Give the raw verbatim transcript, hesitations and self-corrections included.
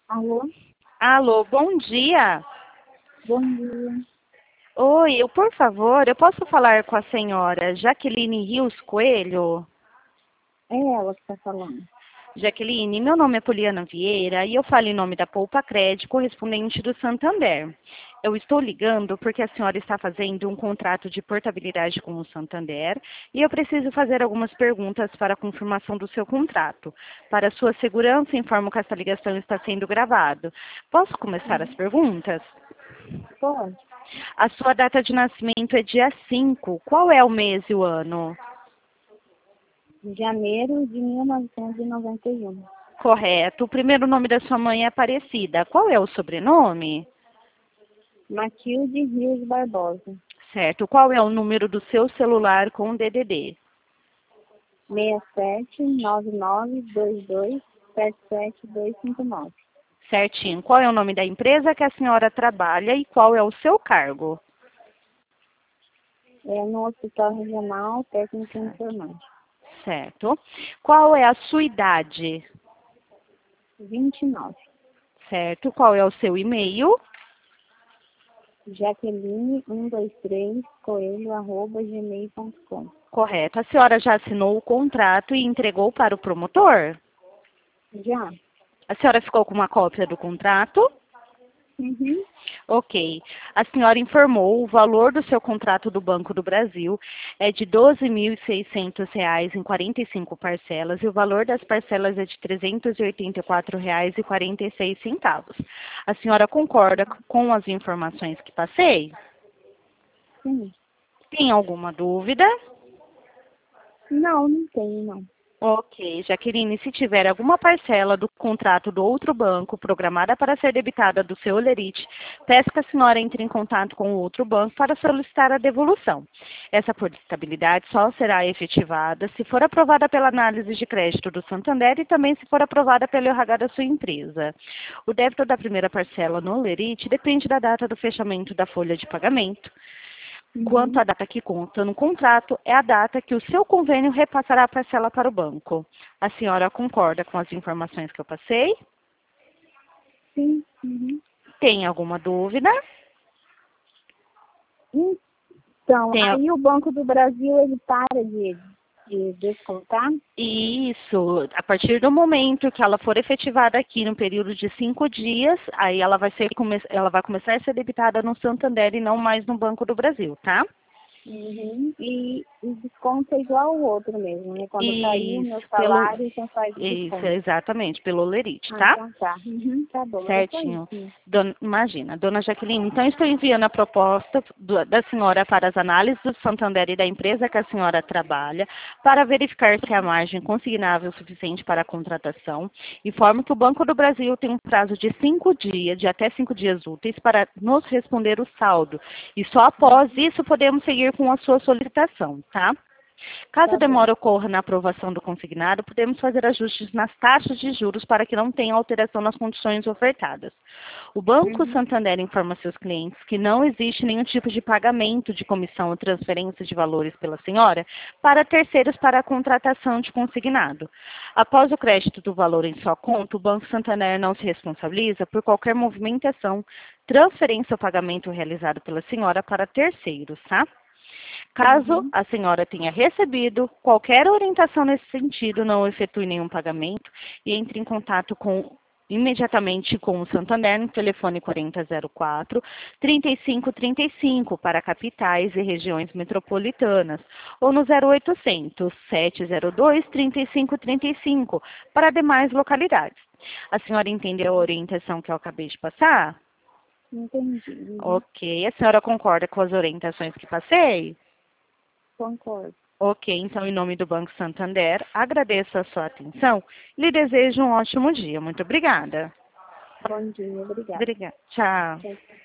Alô? Alô, bom dia. Bom dia. Oi, eu, por favor, eu posso falar com a senhora Jaqueline Rios Coelho? É ela que está falando. Jaqueline, meu nome é Poliana Vieira e eu falo em nome da Poupa Crédito, correspondente do Santander. Eu estou ligando porque a senhora está fazendo um contrato de portabilidade com o Santander e eu preciso fazer algumas perguntas para a confirmação do seu contrato. Para sua segurança, informo que essa ligação está sendo gravada. Posso começar as perguntas? Pode. A sua data de nascimento é dia cinco. Qual é o mês e o ano? Janeiro de mil novecentos e noventa e um. Correto. O primeiro nome da sua mãe é Aparecida. Qual é o sobrenome? Matilde Rios Barbosa. Certo. Qual é o número do seu celular com D D D? seis sete nove nove dois dois sete sete dois cinco nove. Certinho. Qual é o nome da empresa que a senhora trabalha e qual é o seu cargo? É no Hospital Regional Técnico e Informático. Certo. Qual é a sua idade? vinte e nove. Certo. Qual é o seu e-mail? Jaqueline um dois três coelho arroba gmail ponto com. Correto. A senhora já assinou o contrato e entregou para o promotor? Já? A senhora ficou com uma cópia do contrato? Uhum. Ok. A senhora informou o valor do seu contrato do Banco do Brasil é de doze mil e seiscentos reais em quarenta e cinco parcelas e o valor das parcelas é de trezentos e oitenta e quatro reais e quarenta e seis centavos. A senhora concorda com as informações que passei? Sim. Tem alguma dúvida? Não, não tenho, não. Ok, Jaqueline, se tiver alguma parcela do contrato do outro banco programada para ser debitada do seu Olerite, peço que a senhora entre em contato com o outro banco para solicitar a devolução. Essa portabilidade só será efetivada se for aprovada pela análise de crédito do Santander e também se for aprovada pelo R H da sua empresa. O débito da primeira parcela no Olerite depende da data do fechamento da folha de pagamento. Quanto Uhum. à data que consta no contrato, é a data que o seu convênio repassará a parcela para o banco. A senhora concorda com as informações que eu passei? Sim. Uhum. Tem alguma dúvida? Então, Tem a- aí o Banco do Brasil, ele para de, de descontar? Isso, a partir do momento que ela for efetivada aqui no período de cinco dias, aí ela vai ser, come- ela vai começar a ser debitada no Santander e não mais no Banco do Brasil, tá? Uhum. E o desconto é igual ao outro mesmo, né? Quando cair o meu Isso, pelo, salário, então faz o isso, desconto. exatamente, pelo Olerite, Ah, tá? então tá. Uhum, tá bom, era só isso Certinho. mesmo. Dona- imagina, dona Jaqueline, então estou enviando a proposta do- da senhora para as análises do Santander e da empresa que a senhora trabalha, para verificar se a margem consignável é suficiente para a contratação. Informo que o Banco do Brasil tem um prazo de cinco dias, de até cinco dias úteis, para nos responder o saldo. E só após isso podemos seguir com a sua solicitação, tá? Caso a Tá bom. demora ocorra na aprovação do consignado, podemos fazer ajustes nas taxas de juros para que não tenha alteração nas condições ofertadas. O Banco Uhum. Santander informa seus clientes que não existe nenhum tipo de pagamento de comissão ou transferência de valores pela senhora para terceiros para a contratação de consignado. Após o crédito do valor em sua conta, o Banco Santander não se responsabiliza por qualquer movimentação, transferência ou pagamento realizado pela senhora para terceiros, tá? Caso Uhum. a senhora tenha recebido qualquer orientação nesse sentido, não efetue nenhum pagamento e entre em contato com imediatamente com o Santander no telefone quarenta zero quatro, trinta e cinco trinta e cinco para capitais e regiões metropolitanas ou no zero oitocentos, sete zero dois, trinta e cinco trinta e cinco para demais localidades. A senhora entendeu a orientação que eu acabei de passar? Entendi. Uhum. Ok. A senhora concorda com as orientações que passei? Concordo. Ok, então, em nome do Banco Santander, agradeço a sua atenção e lhe desejo um ótimo dia. Muito obrigada. Bom dia, obrigada. Obrigada. Tchau. Tchau, tchau.